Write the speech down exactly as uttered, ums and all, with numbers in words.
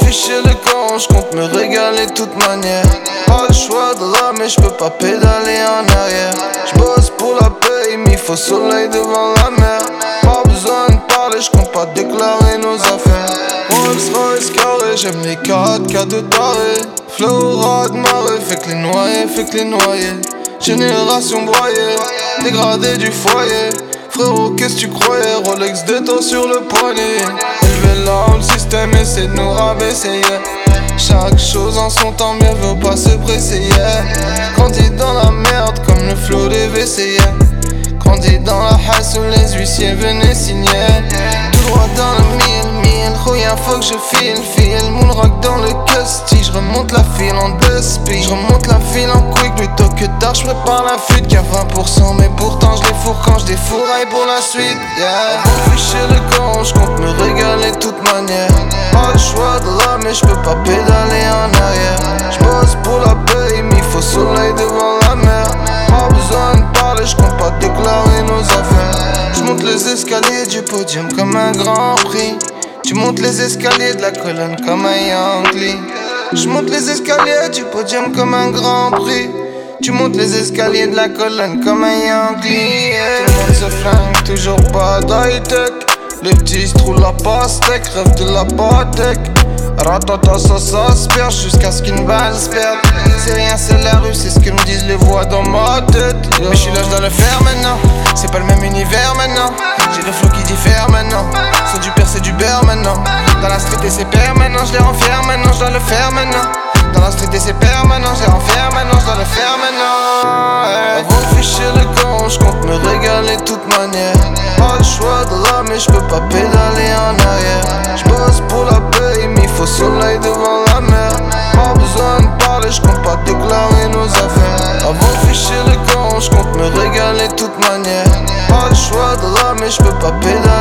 ficher le camp, je compte me régaler de toute manière. Pas le choix de là, mais je peux pas pédaler en arrière. Je bosse pour la paye, mais il faut soleil devant la mer. Pas besoin de parler, je compte pas déclarer nos affaires. Rolls Royce carré, j'aime les quatre K de taré. Flow ras de marée, fait que les noyés, fait que les noyés. Génération broyée, dégradé du foyer. Frérot, qu'est-ce que tu croyais? Rolex de temps sur le poignet. Élevé là où le système essaie de nous rabaisser, yeah. Chaque chose en son temps, mieux vaut pas se presser, yeah. Grandi dans la merde comme le flot des W C, yeah. Grandi dans la hasse où les huissiers venaient signer. Tout droit dans le mille, mille. Rien faut que je file, file. Moon rock dans le custy. Je remonte la file en deux speed. Je remonte la file en quick plutôt que tard. Je prépare la fuite qu'à vingt pour cent. Mais pourtant je les fourre quand je défouraille pour la suite, yeah. Pour ficher le camp, je compte me régaler de toute manière. Pas le choix de là, mais je peux pas pédaler en arrière. Je bosse pour la paye, mais il faut soleil devant la mer. Pas besoin de parler, je compte pas déclarer nos affaires. Je monte les escaliers du podium comme un grand prix. Tu montes les escaliers de la colonne comme un Yankee. Je monte les escaliers du podium comme un grand prix. Tu montes les escaliers de la colonne comme un Yankee, yeah. Tout le monde se flingue, toujours pas d'high-tech. Les petits se trouvent la pastèque, rêve de la patek. Ratata ça s'asperge jusqu'à ce qu'une balle se perde. C'est rien, c'est la rue, c'est ce que me disent les voix dans ma tête, yeah. Mais je suis là, je dois le faire maintenant. C'est pas le même univers maintenant. J'ai le flow qui diffère maintenant. C'est du père, c'est du beurre maintenant. Dans la street et c'est permanent, je les renferme maintenant, je dois le faire maintenant. Dans la street et c'est permanent, je les renferme maintenant, je dois le faire maintenant, hey. Avant de ficher le camp, je compte me régaler de toute manière. Pas le choix de là, mais je peux pas pédaler en arrière. Je bosse pour la paye, mais il faut soleil devant la mer. Pas besoin de parler, je compte pas déclarer nos affaires. Avant de ficher le camp, je compte me régaler de toute manière. Pas le choix de là, mais je peux pas pédaler